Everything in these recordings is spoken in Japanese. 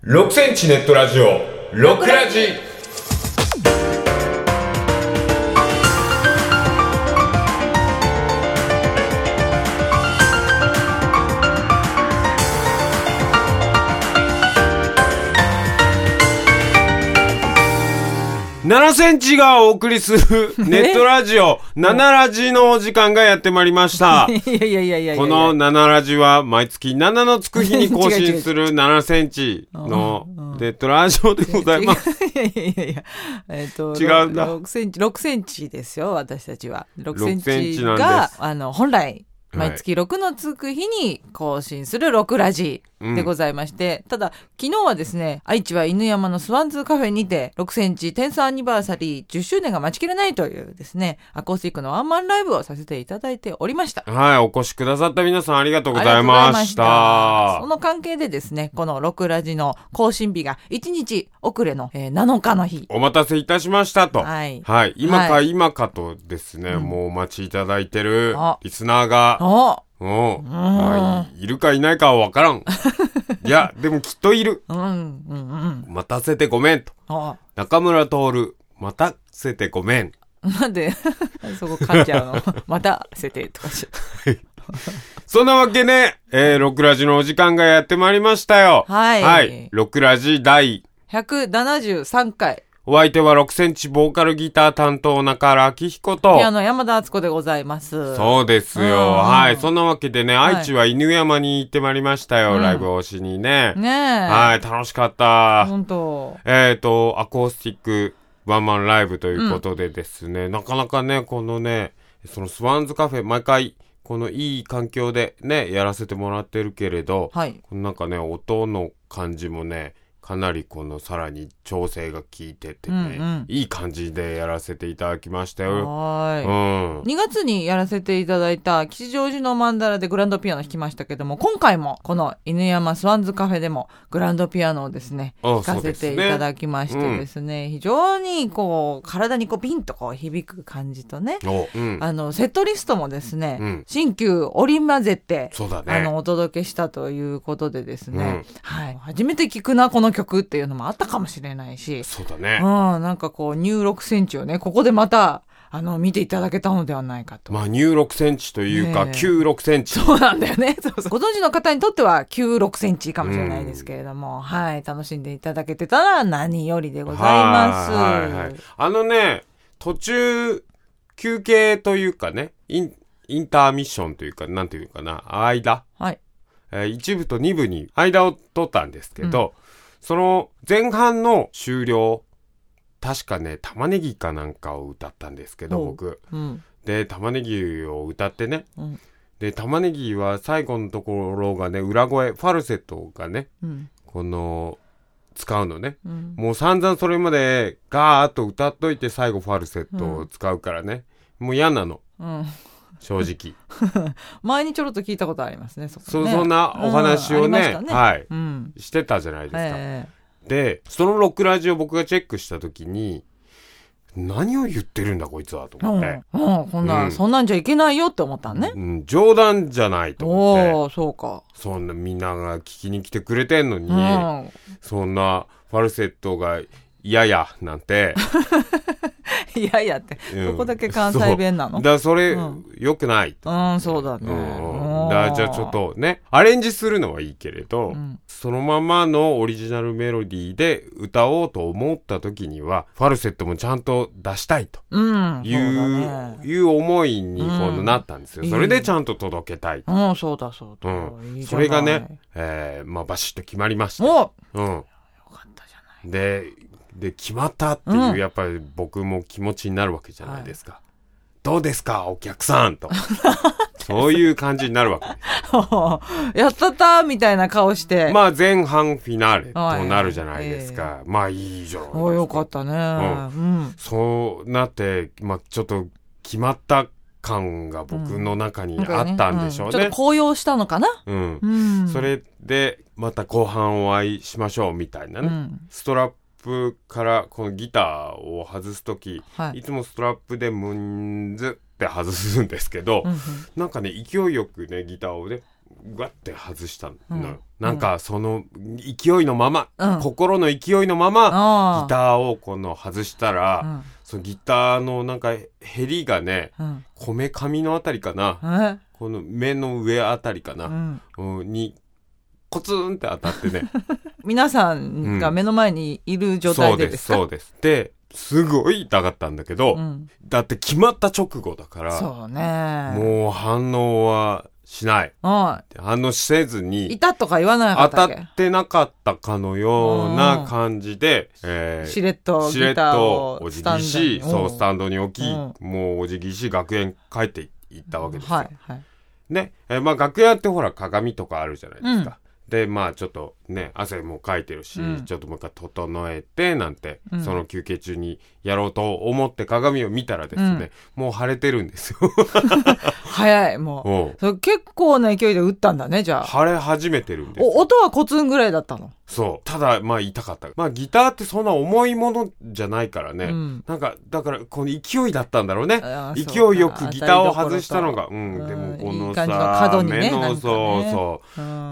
6センチネットラジオ6ラジ。7センチがお送りするネットラジオ7ラジのお時間がやってまいりました。 いやこの7ラジは毎月7のつく日に更新する7センチのネットラジオでございます。 いや違うんだ。 6センチですよ、私たちは。6センチなんがです本来毎月6のつく日に更新する6ラジでございまして、ただ昨日はですね、愛知は犬山のスワンズカフェにて6センチテンスアニバーサリー10周年が待ちきれないというですね、アコースティックのワンマンライブをさせていただいておりました。 はい、お越しくださった皆さんありがとうございました。 その関係でですね、この6ラジの更新日が1日遅れの、7日の日。 お待たせいたしましたと。 はい。 今かとですね、もうお待ちいただいてるリスナーが、いるかいないかはわからん。いや、でもきっといる。待たせてごめんと。中村徹、待たせてごめん。 なんでそこ噛んじゃうの待たせてとかしそんなわけで、6ラジのお時間がやってまいりましたよ。 はい。 6ラジ第 173回。 お相手は6センチボーカルギター担当中原明彦とピアノ山田敦子でございます。 そうですよ。はい。そんなわけでね、愛知は犬山に行ってまいりましたよ。ライブをしにね。はい。楽しかった。 本当。 アコースティックワンマンライブということでですね、なかなかね、このね、そのスワンズカフェ、毎回、このいい環境でね、やらせてもらってるけれど、なんかね、音の感じもね、かなりこのさらに調整が効いててね、いい感じでやらせていただきましたよ。 2月にやらせていただいた吉祥寺のマンダラでグランドピアノ弾きましたけども、今回もこの犬山スワンズカフェでもグランドピアノをですね、弾かせていただきましてですね、非常にこう体にこうピンとこう響く感じとね、セットリストもですね、新旧織り交ぜて、お届けしたということでですね、初めて聞くなこの曲っていうのもあったかもしれないし、 そうだね。 なんかこうニュー6センチをね、ここでまた見ていただけたのではないかと。 ニュー6センチというか、旧6センチ。 そうなんだよね。そうご存知の方にとっては旧6センチかもしれないですけれども、楽しんでいただけてたら何よりでございます。 途中休憩というかね、インターミッションというか、なんていうかな、間。1部と2部に間を取ったんですけど、その前半の終了、確かね、玉ねぎかなんかを歌ったんですけど、僕。で、玉ねぎを歌ってね。で、玉ねぎは最後のところがね、裏声、ファルセットがね、この、使うのね。もう散々それまでガーッと歌っといて最後ファルセットを使うからね。もう嫌なの。正直。 前にちょろっと聞いたことありますね。 そんなお話をね、してたじゃないですか。で、その6ラジを僕がチェックしたときに、何を言ってるんだこいつはと思って。 そんなんじゃいけないよって思ったんね。 冗談じゃないと思って。 そうか。 そんなみんなが聞きに来てくれてんのに、そんなファルセットが嫌やなんて。 いやいやって、どこだけ関西弁なの？ それ、良くない。 そうだね。 じゃあちょっとね、アレンジするのはいいけれど、そのままのオリジナルメロディーで歌おうと思った時には、ファルセットもちゃんと出したいという思いになったんですよ。それでちゃんと届けたい。 そうだ。 それがね、バシッと決まりました。 よかったじゃない。 で、決まったっていう、やっぱり僕も気持ちになるわけじゃないですか。どうですか、お客さんと。そういう感じになるわけです。 やったみたいな顔して。 前半フィナーレとなるじゃないですか。いいじゃないですか。 よかったね。 そうなって、ちょっと決まった感が僕の中にあったんでしょうね。 ちょっと高揚したのかな。 それで、また後半お会いしましょうみたいなね。ストラップからこのギターを外すとき、いつもストラップでムンズって外すんですけど、なんかね勢いよくねギターをねガッて外したの、なんかその勢いのまま、心の勢いのままギターをこの外したら、そのギターのなんかヘリがね、こめかみのあたりかな、この目の上あたりかな、にコツンって当たってね皆さんが目の前にいる状態でですか？ そうですですごい痛かったんだけど、だって決まった直後だから、 そうね、 もう反応はしない。反応せずに。 いたとか言わなかったっけ？ 当たってなかったかのような感じで、 しれっとギターをお辞儀し、スタンドに置き、もうお辞儀し、学園帰って行ったわけですよ。ね、まあ楽屋ってほら鏡とかあるじゃないですか。で、まあちょっとね、汗もかいてるし、ちょっともう一回整えて、なんて、その休憩中にやろうと思って鏡を見たらですね、もう腫れてるんですよ。 早い、もう。結構な勢いで打ったんだね、じゃあ。 腫れ始めてるんです。 音はコツンぐらいだったの？ そう。ただ、まあ痛かった。まあギターってそんな重いものじゃないからね。なんか、だから、この勢いだったんだろうね。勢いよくギターを外したのが、でもこのさ、目の、そう。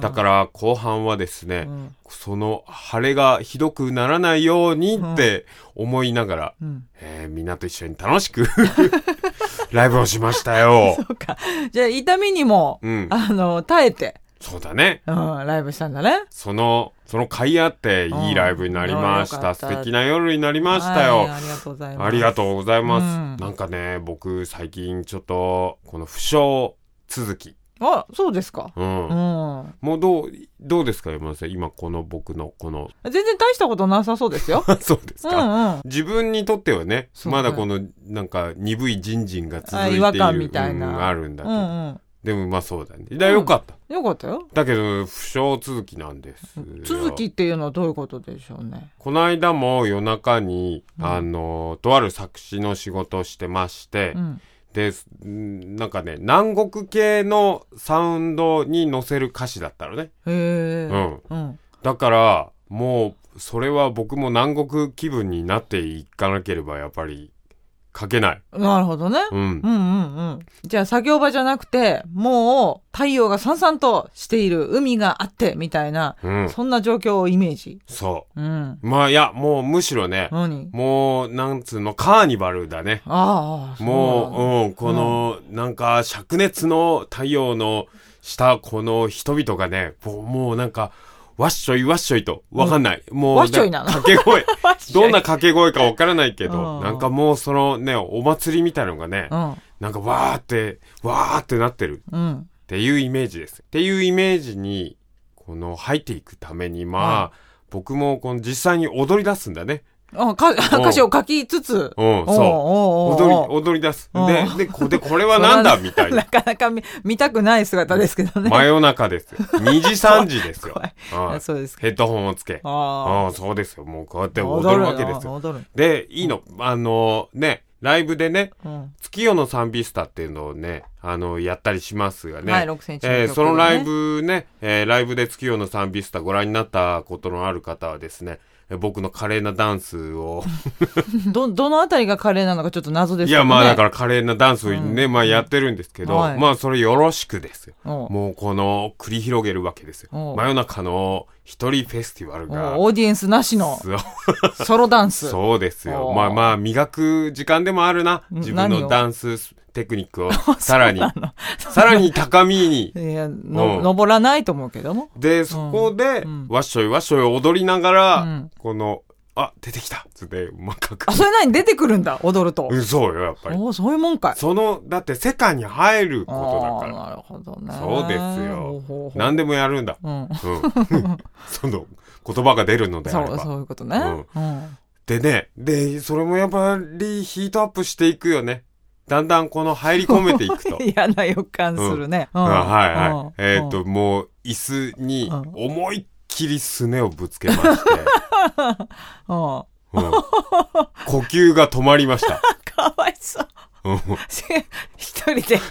だから、後半はですね、その腫れがひどくならないようにって思いながら、みんなと一緒に楽しくライブをしましたよ。 そうか。じゃあ痛みにも、耐えて。 そうだね。 ライブしたんだね。 その甲斐あっていいライブになりました。素敵な夜になりましたよ。 ありがとうございます。 ありがとうございます。なんかね、僕最近ちょっとこの不詳続き。 あ、そうですか。 もうどうですか、山田さん。今僕の全然大したことなさそうですよ。 そうですか。自分にとってはね、まだこのなんか鈍いジンジンが続いている違和感みたいなあるんだけど。でもまあそうだね。よかった。 よかったよ。 だけど不詳続きなんです。 続きっていうのはどういうことでしょうね。 この間も夜中にとある作詞の仕事をしてまして。で、なんかね、南国系のサウンドに乗せる歌詞だったのね。だから、もう、それは僕も南国気分になっていかなければやっぱり書けない。 なるほどね。じゃあ作業場じゃなくて、もう太陽がさんさんとしている海があってみたいな、そんな状況をイメージ。 そう。まあいや、もうむしろね、もうなんつうのカーニバルだね。もう、このなんか灼熱の太陽の下、この人々がね、もうなんか、わっしょいわっしょいと、わかんない。もう、 わっしょいなの掛け声。どんな掛け声かわからないけど、なんかもうそのね、お祭りみたいなのがね、なんかわーってなってる。っていうイメージです。っていうイメージに、この入っていくために、まあ、僕もこの実際に踊り出すんだね。 歌詞を書きつつ。 そう。踊り出す。で、これはなんだみたいな。 なかなか見たくない姿ですけどね。 真夜中ですよ。2時3時ですよ。 そうですか。 ヘッドホンをつけ。そうですよ。もうこうやって踊るわけですよ。で、いいの。ね、ライブでね、月夜のサンビスタっていうのをね、やったりしますがね。 はい、6センチの曲ね。 そのライブね、ライブで月夜のサンビスタご覧になったことのある方はですね、僕の華麗なダンスをどのあたりが華麗なのかちょっと謎ですけどね。 いや、まあだから華麗なダンスをね、まあやってるんですけど、まあそれよろしくですよ。もうこの繰り広げるわけですよ。真夜中の一人フェスティバルが。 オーディエンスなしのソロダンス。 そうですよ。まあ磨く時間でもあるな。自分のダンステクニックをさらに高みに。 いや、登らないと思うけども。 で、そこで、わっしょいわっしょい踊りながら、この、出てきたつって、 それ何出てくるんだ踊ると。 そうよ、やっぱり。 そういうもんかい。 だって世界に入ることだから。 なるほどね。 そうですよ。何でもやるんだ。その、言葉が出るのであれば。 そういうことね。 でね、それもやっぱりヒートアップしていくよね。だんだんこの入り込めていくと。 嫌な予感するね。 もう椅子に思いっきりすねをぶつけまして。呼吸が止まりました。 かわいそう。一人で。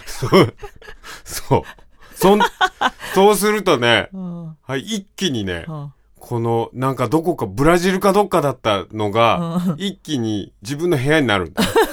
そうするとね、一気にね、この、なんかブラジルかどっかだったのが、一気に自分の部屋になるんだ。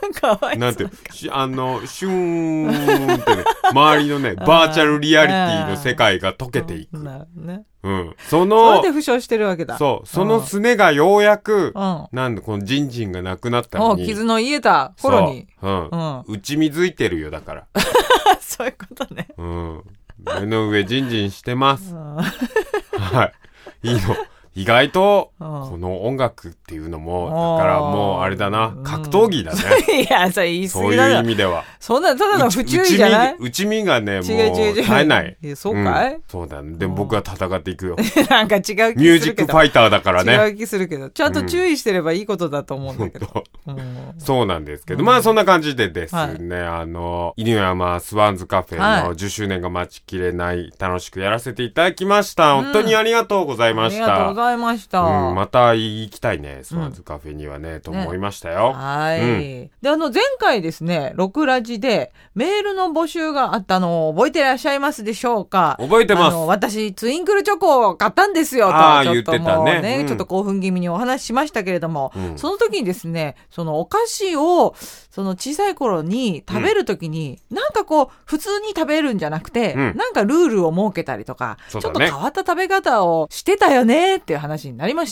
かわいそう。 なんてシューンってね、周りのね、バーチャルリアリティの世界が溶けていく。 なるね。 うん。 それで負傷してるわけだ。 そう。そのすねがようやく、なんでこのジンジンがなくなったのに。 傷の癒えた頃に。 打ち水いてるよ、だから。 そういうことね。 目の上ジンジンしてます。はい。いいの。意外と、この音楽っていうのも、だからもうあれだな、格闘技だね。 いや、それ言い過ぎだ。 そういう意味では。 そんな、ただの不注意じゃない？ 内身がね、もう、絶えない。 そうかい？ そうだね。でも僕は戦っていくよ。 なんか違う気するけど。 ミュージックファイターだからね。 違う気するけど、ちゃんと注意してればいいことだと思うんだけど。 そうなんですけど、まあそんな感じでですね、犬山スワンズカフェの10周年が待ちきれない、楽しくやらせていただきました。本当にありがとうございました。 ありがとうございました。 また行きたいね、スワンズカフェにはね、と思いましたよ。 はい。で、前回ですね、6ラジでメールの募集があったのを覚えていらっしゃいますでしょうか？ 覚えてます。 私、ツインクルチョコを買ったんですよ、と。 言ってたね。 ちょっと興奮気味にお話ししましたけれども、その時にですね、そのお菓子を、その小さい頃に食べる時に、なんかこう、普通に食べるんじゃなくて、なんかルールを設けたりとか、ちょっと変わった食べ方をしてたよねっていう話になりまして、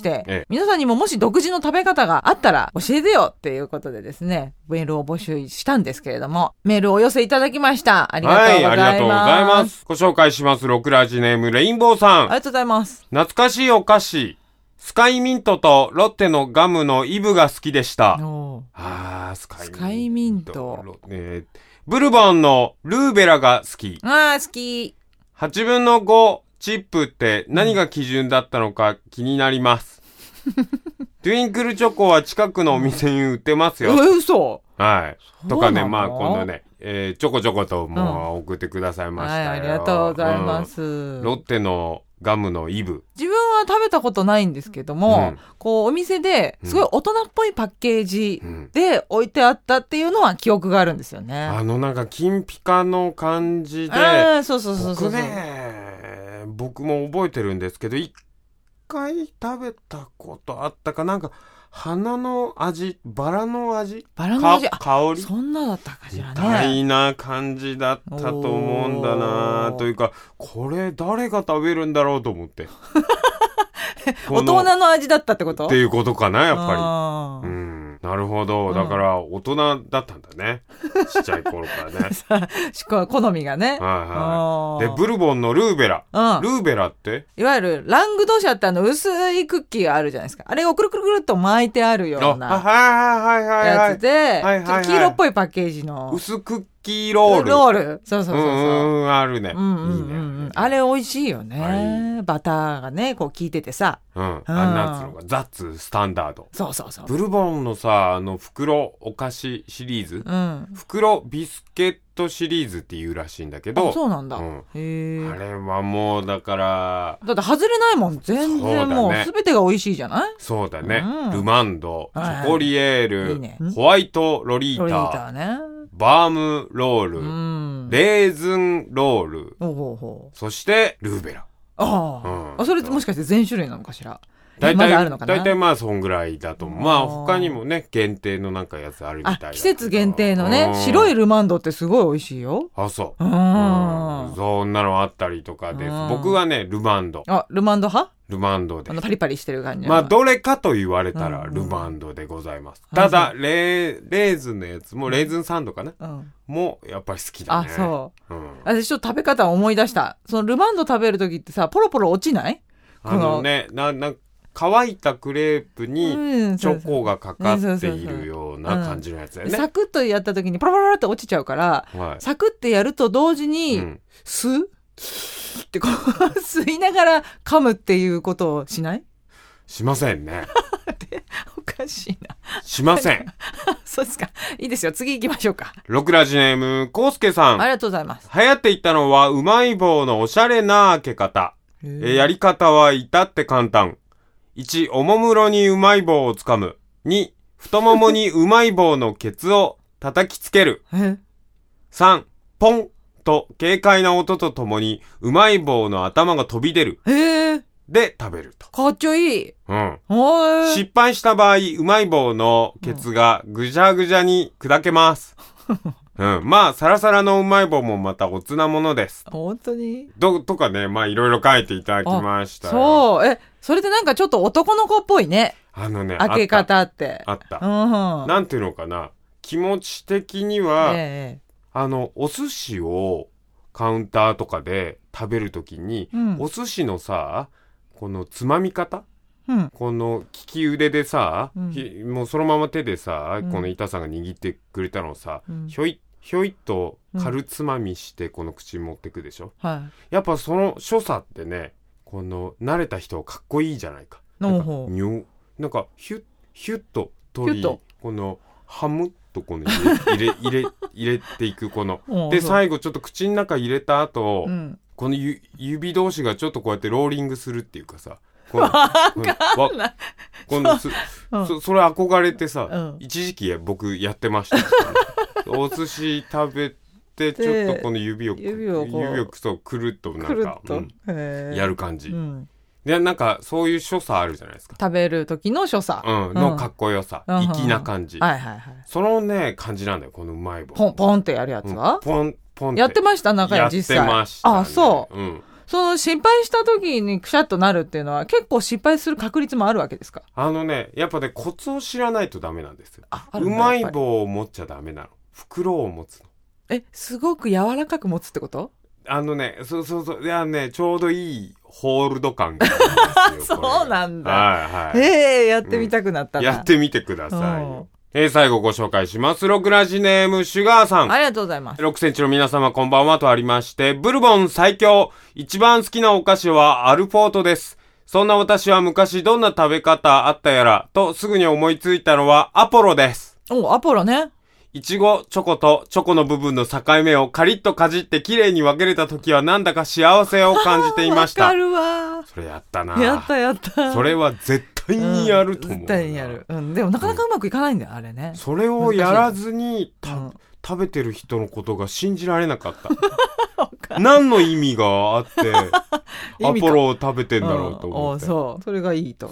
皆さんにももし独自の食べ方があったら教えてよっていうことでですね、メールを募集したんですけれども、メールをお寄せいただきました。ありがとうございます。 ありがとうございます。ご紹介します。6ラジネームレインボーさん。 ありがとうございます。 懐かしいお菓子。スカイミントとロッテのガムのイブが好きでした。スカイミント。ブルボンのルーベラが好き。 好き。 8分の5チップって何が基準だったのか気になります。トゥインクルチョコは近くのお店に売ってますよ。 嘘。 はい。とかね、まあ、このね、ちょこちょこともう送ってくださいましたよ。 ありがとうございます。 ロッテのガムのイブ。 自分は食べたことないんですけども、こうお店ですごい大人っぽいパッケージで置いてあったっていうのは記憶があるんですよね。 なんか金ピカの感じで、 そう。 僕も覚えてるんですけど、一回食べたことあったかなんか。花の味、バラの味、 香り、 そんなだったかしらね。 みたいな感じだったと思うんだなというか、これ誰が食べるんだろうと思って。 大人の味だったってこと？ っていうことかな、やっぱり。なるほど。だから、大人だったんだね。ちっちゃい頃からね。 好みがね。 で、ブルボンのルーベラ。ルーベラっていわゆる、ラングドシャって薄いクッキーがあるじゃないですか。あれをくるくるくるっと巻いてあるようなやつで、黄色っぽいパッケージの。 薄クッキーロール。 そう。 あるね。 あれ美味しいよね。バターがね、こう効いててさ。 なんつうのか、ザッツスタンダード。 そう。 ブルボンのさ、袋お菓子シリーズ、袋ビスケットシリーズっていうらしいんだけど。 そうなんだ。あれはもうだから。 だって外れないもん。全然もう全てが美味しいじゃない？ そうだね。ルマンド、チョコリエール、ホワイトロリータ。バームロール、レーズンロール、そしてルーベラ。 それもしかして全種類なのかしら？ 大体まあそんぐらいだと思う。まあ他にもね、限定のなんかやつあるみたいな。 季節限定のね、白いルマンドってすごい美味しいよ。 そう。そんなのあったりとかです。僕はね、ルマンド。 ルマンド派？ ルマンドです。 パリパリしてる感じ。 まあどれかと言われたらルマンドでございます。ただ、レーズンのやつも、レーズンサンドかな？もやっぱり好きだね。 そう。私ちょっと食べ方を思い出した。そのルマンド食べるときってさ、ポロポロ落ちない？ 乾いたクレープにチョコがかかっているような感じのやつだよね。 サクッとやった時にパラパラって落ちちゃうから、サクッてやると同時に吸ってこう吸いながら噛むっていうことをしない？ しませんね。 おかしいな。 しません。 そうですか。いいですよ。次行きましょうか。 6ラジネームコウスケさん。 ありがとうございます。 流行っていったのはうまい棒のおしゃれな開け方。やり方は至って簡単。1、おもむろにうまい棒をつかむ。2、太ももにうまい棒のケツを叩きつける。3、ポンと軽快な音とともにうまい棒の頭が飛び出る。 で食べると。 かっちょいい。 うん。失敗した場合、うまい棒のケツがぐじゃぐじゃに砕けます。うん。まあ、サラサラのうまい棒もまたおつなものです。 本当にとかね、まあいろいろ書いていただきましたよ。 そう。それでなんかちょっと男の子っぽいね。開け方って。 あった。なんていうのかな。気持ち的には、お寿司をカウンターとかで食べるときに、お寿司のさ、このつまみ方、この利き腕でさ、もうそのまま手でさ、この板さんが握ってくれたのをさ、ひょいっと軽つまみしてこの口に持ってくでしょ、やっぱその所作ってね、この慣れた人はかっこいいじゃないか。なんかヒュッと取り、このハムッとこの入れていくこので最後ちょっと口の中入れた後、この指同士がちょっとこうやってローリングするっていうかさ、それ憧れてさ、一時期僕やってました、お寿司食べてちょっとこの指をそうくるっとなんか、やる感じ、でなんかそういう所作あるじゃないですか、 食べる時の所作、 のかっこよさ、粋な感じ、そのね感じなんだよこのうまい棒。 ポンってやるやつは、 ポンってやってました。中に実際やってましたね。 そう、その失敗した時にくしゃっとなるっていうのは結構失敗する確率もあるわけですか？ やっぱねコツを知らないとダメなんですよ。うまい棒を持っちゃダメなの。袋を持つの。 すごく柔らかく持つってこと？ そういやね、ちょうどいいホールド感があるんですよ。 そうなんだ。やってみたくなったな。 やってみてくださいよ。最後ご紹介します。6ラジネームシュガーさん。 ありがとうございます。 6センチの皆様こんばんはとありまして、ブルボン最強。一番好きなお菓子はアルフォートです。そんな私は昔どんな食べ方あったやらとすぐに思いついたのはアポロです。 アポロね。 いちご、チョコとチョコの部分の境目をカリッとかじって綺麗に分けれた時はなんだか幸せを感じていました。 わかるわ。 それやったな。 やった。 それは絶対にやると思う。 絶対にやる。でもなかなかうまくいかないんだよ、あれね。 それをやらずに食べてる人のことが信じられなかった。何の意味があってアポロを食べてんだろうと思って。 それがいいと。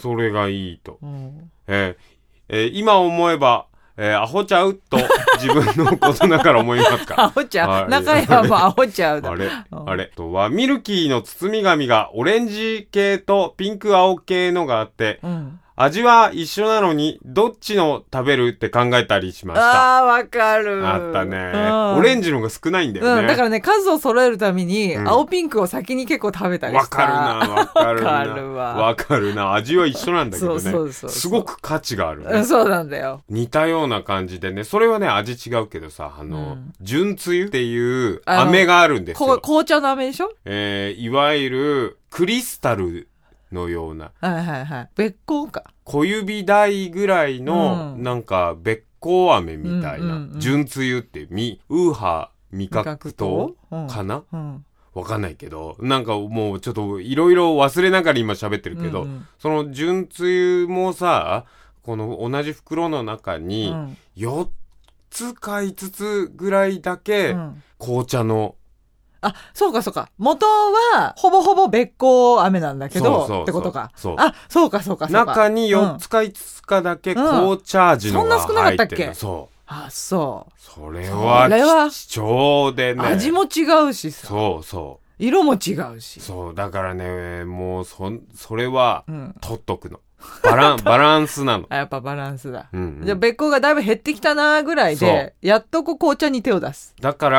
今思えばアホちゃうと自分のことだから思いますか？ アホちゃう。中山もアホちゃうだ。 あれとはミルキーの包み紙がオレンジ系とピンク青系のがあって、味は一緒なのにどっちの食べるって考えたりしました。 わかる。 あったね。オレンジのが少ないんだよね。 だからね、数を揃えるために青ピンクを先に結構食べたりした。 わかるな。味は一緒なんだけどね。すごく価値があるね。 そうなんだよ。 似たような感じでね、それはね味違うけどさ、純つゆっていう飴があるんですよ。 紅茶の飴でしょ？ いわゆるクリスタルのような、 べっこうか小指大ぐらいの、なんかべっこう飴みたいな、純つゆってウーハー味覚糖かな、わかんないけど、なんかもうちょっといろいろ忘れながら今喋ってるけど、その純つゆもさ、この同じ袋の中に4つか5つぐらいだけ紅茶の、 そうか。元は、ほぼほぼべっこう飴なんだけど、ってことか。そうか。 中に4つか5つかだけ紅茶味のが入ってる。 そんな少なかったっけ？ そう。 それは貴重でね。 味も違うしさ。色も違うし。 だからね、もうそれは、取っとくの。バランスなの。 やっぱバランスだ。じゃあ、べっこうがだいぶ減ってきたなぐらいで、やっと紅茶に手を出す。 だから、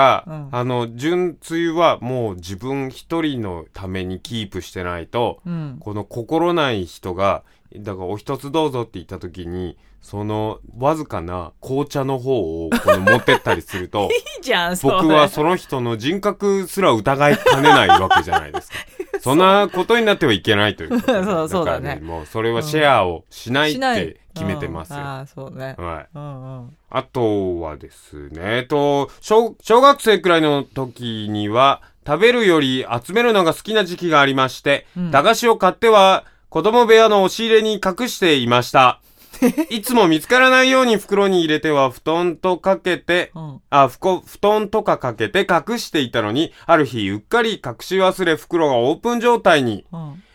純つゆはもう自分一人のためにキープしてないと、この心ない人が、だからお一つどうぞって言った時に、そのわずかな紅茶の方を持ってったりすると、 いいじゃん、 僕はその人の人格すら疑いかねないわけじゃないですか。そんなことになってはいけないということで。 そうだね。 もうそれはシェアをしないって決めてますよ。 そうね。 あとはですね、小学生くらいの時には食べるより集めるのが好きな時期がありまして、駄菓子を買っては子供部屋の押し入れに隠していました。いつも見つからないように袋に入れては布団とかけて隠していたのに、ある日うっかり隠し忘れ袋がオープン状態に。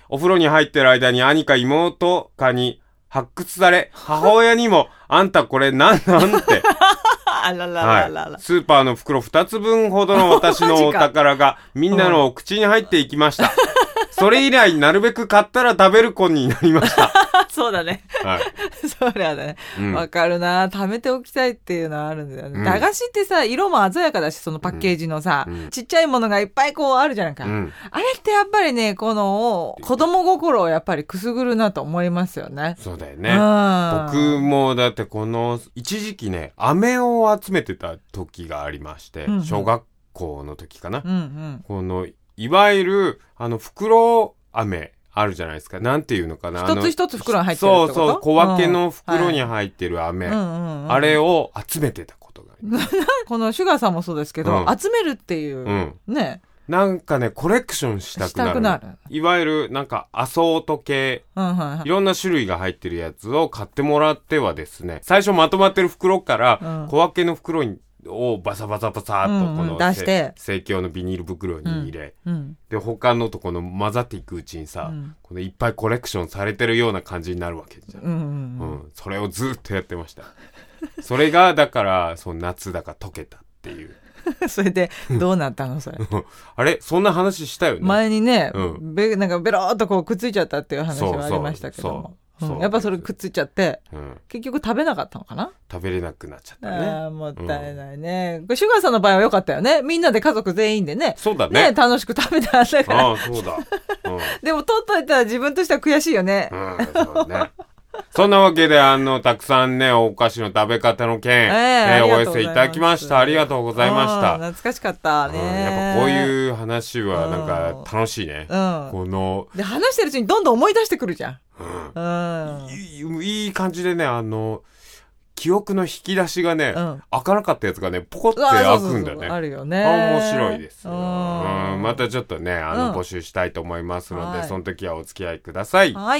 お風呂に入ってる間に兄か妹かに発掘され、母親にも、あんたこれなんなんってあららららら、 スーパーの袋2つ分ほどの私のお宝がみんなの口に入っていきました。それ以来なるべく買ったら食べる子になりました。 そうだね。はい。そりゃね。わかるな。貯めておきたいっていうのはあるんだよね。駄菓子ってさ、色も鮮やかだし、そのパッケージのさ、ちっちゃいものがいっぱいこうあるじゃんか。あれってやっぱりね、この子供心をやっぱりくすぐるなと思いますよね。 そうだよね。僕もだってこの一時期ね、飴を集めてた時がありまして、小学校の時かな。このいわゆる袋飴あるじゃないですか。なんていうのかな。 一つ一つ袋に入ってるってこと？ そう、小分けの袋に入ってる飴。あれを集めてたことがあります。 このシュガーさんもそうですけど、集めるっていう、ね。 なんかね、コレクションしたくなる。いわゆるなんかアソート系、いろんな種類が入ってるやつを買ってもらってはですね、最初まとまってる袋から小分けの袋をバサバサバサっとこの出して生協のビニール袋に入れ、で他のとこの混ざっていくうちにさ、このいっぱいコレクションされてるような感じになるわけじゃん。それをずっとやってました。それがだから夏だから溶けたっていう。 それでどうなったのそれ。 あれそんな話したよね。 前にね、なんかベローっとこうくっついちゃったっていう話はありましたけども。やっぱそれくっついちゃって、結局食べなかったのかな。 食べれなくなっちゃったね。 もったいないね。シュガーさんの場合は良かったよね。みんなで家族全員でね。 そうだね。 楽しく食べたんだから。 ああ、そうだ。 でも取っといたら自分としては悔しいよね。 そうね。そんなわけでたくさんね、お菓子の食べ方の件、お寄せいただきました。ありがとうございました。 懐かしかったね。 やっぱこういう話はなんか楽しいね。 で、話してるうちにどんどん思い出してくるじゃん。 いい感じでね、記憶の引き出しがね、開かなかったやつがね、ポコって開くんだね。 あるよね。 面白いですよ。またちょっとね、募集したいと思いますので、その時はお付き合いください。 はい。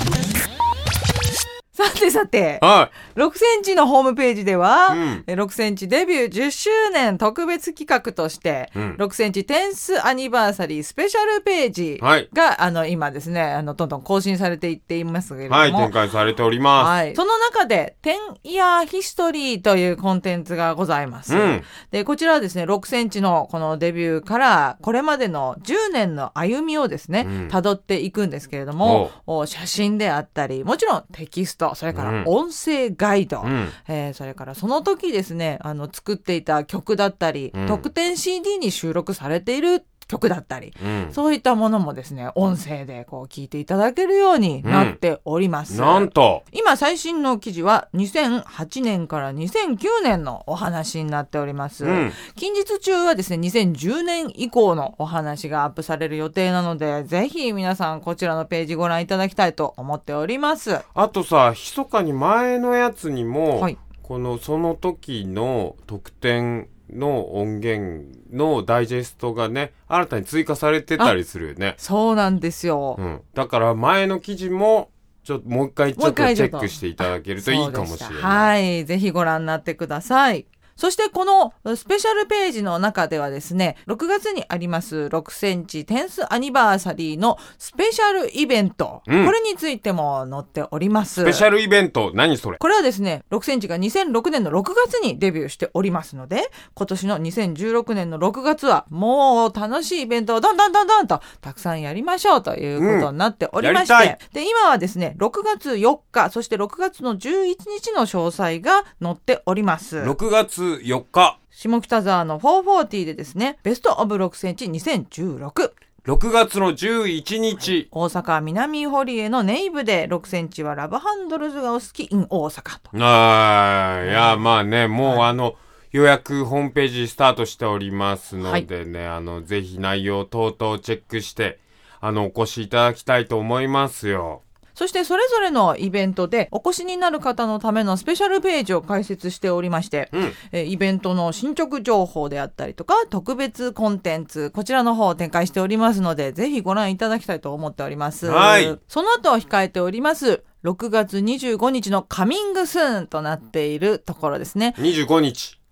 さて、6センチのホームページでは、6センチデビュー10周年特別企画として、6センチ10thアニバーサリースペシャルページが、今ですね、どんどん更新されていっていますけれども。 展開されております。 その中で、10 Year History というコンテンツがございます。で、こちらはですね、6センチのこのデビューから、これまでの10年の歩みをですね、辿っていくんですけれども、写真であったり、もちろんテキスト、それから音声ガイド、それからその時ですね、作っていた曲だったり、特典 CD に収録されている曲だったり、そういったものもですね、音声でこう聞いていただけるようになっております。 なんと今最新の記事は2008年から2009年のお話になっております。近日中はですね、2010年以降のお話がアップされる予定なので、ぜひ皆さんこちらのページご覧いただきたいと思っております。 あとさ、密かに前のやつにも、その時の特典の音源のダイジェストがね、新たに追加されてたりするよね。 そうなんですよ。 だから前の記事ももう一回ちょっとチェックしていただけるといいかもしれない。 はい、ぜひご覧になってください。そしてこのスペシャルページの中ではですね、6月にあります6センチ10thアニバーサリーのスペシャルイベント、これについても載っております。 スペシャルイベント、何それ？ これはですね、6センチが2006年の6月にデビューしておりますので、今年の2016年の6月はもう楽しいイベントをどんどんとたくさんやりましょうということになっておりまして、で今はですね、6月4日、そして6月の11日の詳細が載っております。 6月4日下北沢の440でですね、ベストオブ6センチ2016、 6月の11日大阪南堀江のネイブで6センチはラブハンドルズがお好き in 大阪と。 いやまあね、もう予約ホームページスタートしておりますのでね、ぜひ内容等々チェックしてお越しいただきたいと思いますよ。 そしてそれぞれのイベントでお越しになる方のためのスペシャルページを開設しておりまして、イベントの進捗情報であったりとか特別コンテンツ、こちらの方を展開しておりますので、ぜひご覧いただきたいと思っております。その後控えております6月25日のカミングスーンとなっているところですね。 25日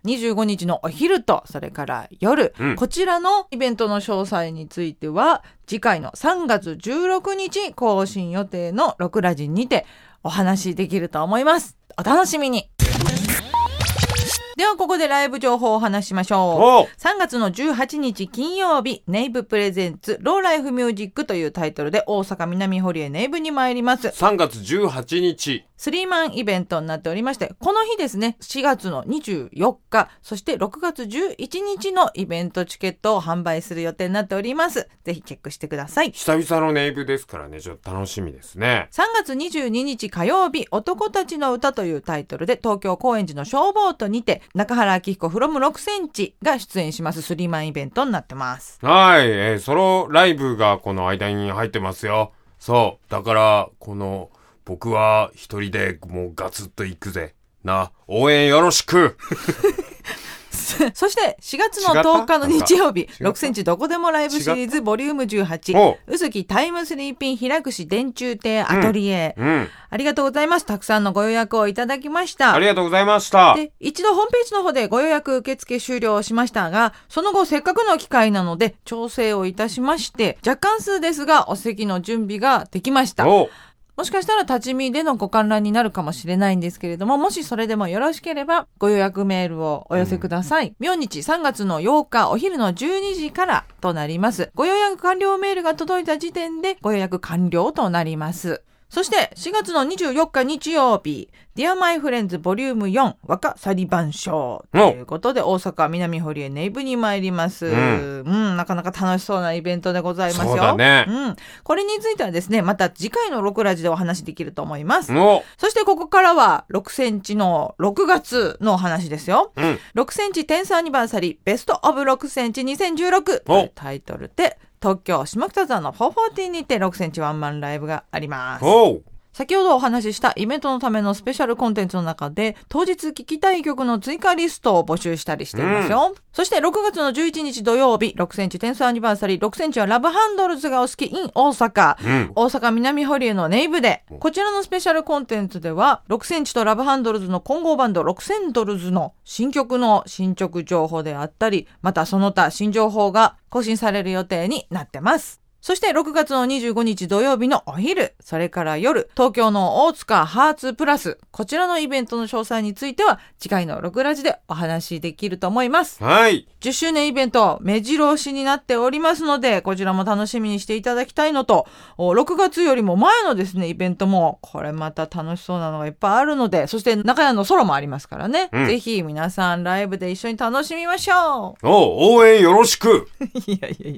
25日のお昼とそれから夜、こちらのイベントの詳細については次回の3月16日更新予定の6ラジにてお話できると思います。お楽しみに。ではここでライブ情報をお話しましょう。3月の18日金曜日、ネイブプレゼンツローライフミュージックというタイトルで大阪南堀江ネイブに参ります。 3月18日スリーマンイベントになっておりまして、この日ですね、4月の24日、そして6月11日のイベントチケットを販売する予定になっております。ぜひチェックしてください。 久々のネイブですからね、ちょっと楽しみですね。 3月22日火曜日、男たちの歌というタイトルで東京高円寺のショーボートにて中原明彦 from 6センチが出演しますスリーマンイベントになってます。 はい、ソロライブがこの間に入ってますよ。そう、だからこの僕は一人でもうガツッと行くぜな、応援よろしくそして4月の10日の日曜日、6センチどこでもライブシリーズボリューム18、宇月タイムスリーピン平串電柱亭アトリエ、ありがとうございます。たくさんのご予約をいただきました。 ありがとうございました。 で、一度ホームページの方でご予約受付終了しましたが、その後せっかくの機会なので調整をいたしまして、若干数ですがお席の準備ができました。もしかしたら立ち見でのご観覧になるかもしれないんですけれども、もしそれでもよろしければご予約メールをお寄せください。明日3月の8日お昼の12時からとなります。ご予約完了メールが届いた時点でご予約完了となります。そして4月の24日日曜日、Dear My Friends ボリューム4若裁判所ということで大阪南堀江ネイブに参ります。なかなか楽しそうなイベントでございますよ。 そうだね。 これについてはですね、また次回の6ラジでお話できると思います。そしてここからは6センチの6月のお話ですよ。6センチ10thアニバーサリーベストオブ6センチ2016というタイトルで東京下北沢の440にて6センチワンマンライブがあります。先ほどお話ししたイベントのためのスペシャルコンテンツの中で当日聴きたい曲の追加リストを募集したりしていますよ。そして6月の11日土曜日、6センチ10thアニバーサリー6センチはラブハンドルズがお好き in 大阪、大阪南堀江のネイブで、こちらのスペシャルコンテンツでは6センチとラブハンドルズの混合バンド6センドルズの新曲の進捗情報であったり、またその他新情報が更新される予定になってます。そして6月の25日土曜日のお昼、それから夜、東京の大塚ハーツプラス、こちらのイベントの詳細については次回の6ラジでお話しできると思います。 はい。 10周年イベント、目白押しになっておりますので、こちらも楽しみにしていただきたいのと、6月よりも前のですね、イベントも、これまた楽しそうなのがいっぱいあるので、そして中谷のソロもありますからね。ぜひ皆さんライブで一緒に楽しみましょう。 応援よろしくいやいやいや。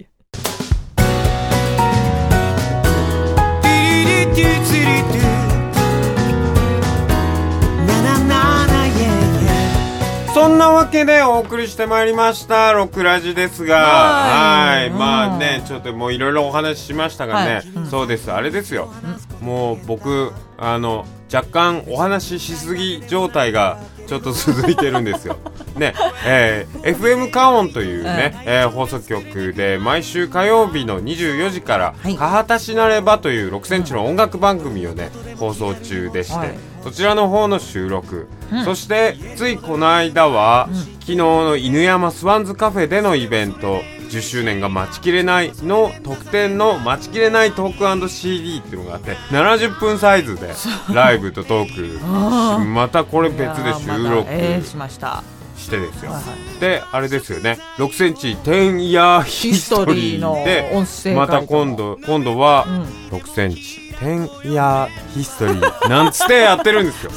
そんなわけでお送りしてまいりましたロクラジですが、まあね、ちょっともういろいろお話ししましたがね、そうです、あれですよ、もう僕若干お話ししすぎ状態がちょっと続いてるんですよね。FM カオンというね、放送局で毎週火曜日の24時からカハタシナレバという6センチの音楽番組をね放送中でして、そちらの方の収録、そしてついこの間は、昨日の犬山スワンズカフェでのイベント10周年が待ちきれないの特典の待ちきれないトーク &CD っていうのがあって、70分サイズでライブとトークまたこれ別で収録しましたしてですよ、であれですよね、6センチ10イヤーヒストリーでまた今度は6センチ10イヤーヒストリーなんつってやってるんですよ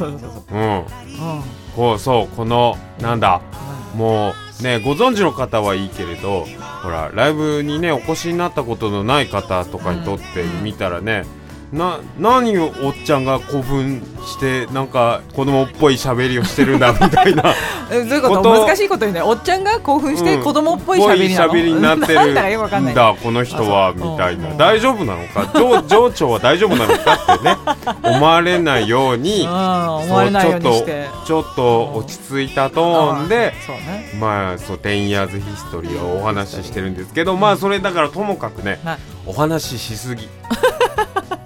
このなんだ、もうね、ご存知の方はいいけれど、ほらライブにねお越しになったことのない方とかにとって見たらね、何をおっちゃんが興奮してなんか子供っぽい喋りをしてるんだみたいなどういうこと難しいこと言うね。おっちゃんが興奮して子供っぽい喋りなの、 になってるんだこの人はみたいな、大丈夫なのか情緒は大丈夫なのかってね思われないようにちょっと落ち着いたトーンでまあそう10 years historyをお話ししてるんですけど、まあそれだからともかくね、お話ししすぎ僕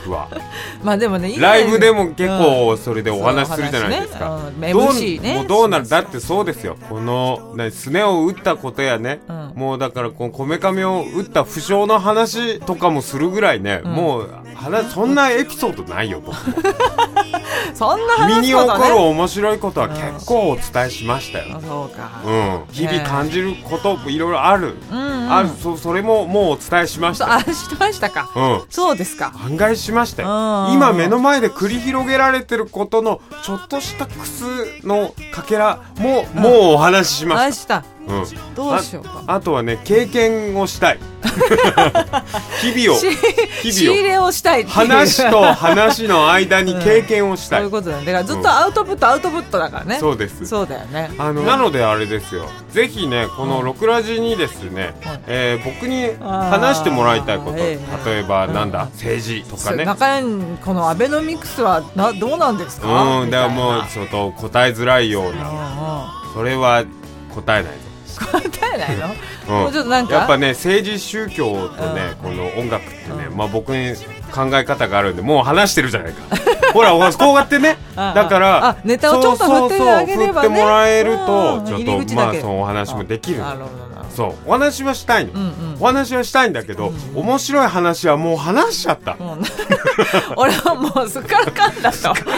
僕は。 まあでもね、 ライブでも結構それでお話しするじゃないですか。 MC ね。 どうなる、だってそうですよ。このすねを打ったことやね、もうだからこのこめかみを打った負傷の話とかもするぐらいね、もうそんなエピソードないよ僕も。 そんな話、ね、 身に起こる面白いことは結構お伝えしましたよ。 そうか。 日々感じることいろいろある。それももうお伝えしました。 しましたか。そうですか。 案外しましたよ。今目の前で繰り広げられてることのちょっとしたクスのかけらも、もうお話ししました。 どうしようか。 あとはね、経験をしたい。日々を仕入れをしたいっていう、 話と話の間に経験をしたい、 そういうことだね。だからずっとアウトプットだからね。 そうです。 そうだよね。 なのであれですよ、ぜひねこのロクラジにですね、僕に話してもらいたいこと、例えばなんだ、政治とかね、 中にこのアベノミクスはどうなんですか。 だからもうちょっと答えづらいような、それは答えないぞ。 答えないの？もうちょっとなんかやっぱね、政治宗教とね、この音楽ってね、まあ僕に考え方があるんで、もう話してるじゃないか。ほらこうやってね、だからネタをちょっと振ってあげればね、 振ってもらえるとちょっとまあそのお話もできる。そうお話はしたいの、お話はしたいんだけど、面白い話はもう話しちゃった。 俺はもうすっからかんだと。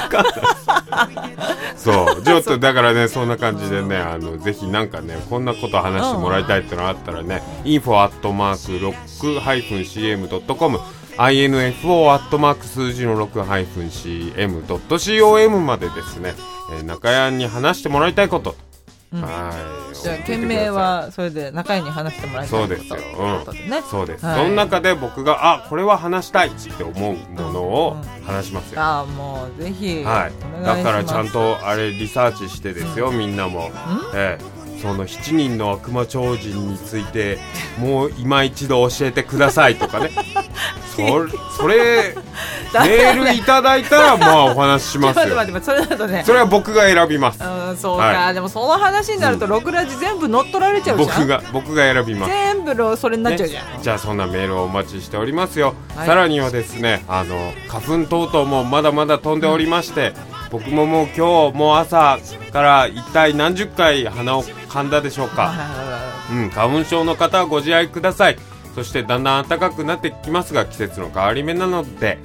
そうちょっとだからね、そんな感じでね、ぜひなんかね、こんなこと話してもらいたいってのがあったらね、info@rock-cm.com info@ 数字の 6-cm.com までですね、中谷に話してもらいたいこと、 じゃあ件名はそれで中谷に話してもらいたいこと。 そうですよ、そうです。その中で僕がこれは話したいって思うものを話しますよ。 もうぜひ、 だからちゃんとあれリサーチしてですよ、みんなも。その7人の悪魔超人についてもう今一度教えてくださいとかね。それメールいただいたらまあお話ししますよ。 待ってそれだとね、 それは僕が選びます。 そうか、でもその話になるとロクラジ全部乗っ取られちゃうじゃん。僕が選びます。 全部それになっちゃうじゃん、 じゃあそんなメールをお待ちしておりますよ。さらにはですね、花粉等々もまだまだ飛んでおりまして、僕ももう今日もう朝から一体何十回鼻を噛んだでしょうか。花粉症の方はご自愛ください。そしてだんだん暖かくなってきますが、季節の変わり目なので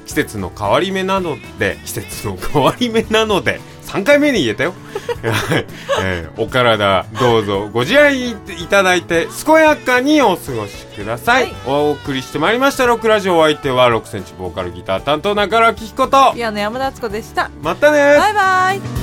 3回目に言えたよ。お体どうぞご自愛いただいて健やかにお過ごしください。お送りしてまいりましたロックラジオ、お相手は6センチボーカルギター担当中原明彦とピアノ山田敦子でした。 またね。 バイバイ。